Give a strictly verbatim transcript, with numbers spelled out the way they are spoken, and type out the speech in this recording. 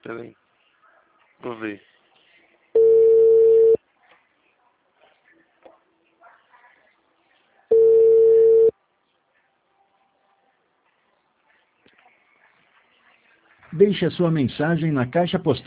Peraí. Vou ver. Deixe a sua mensagem na caixa postal.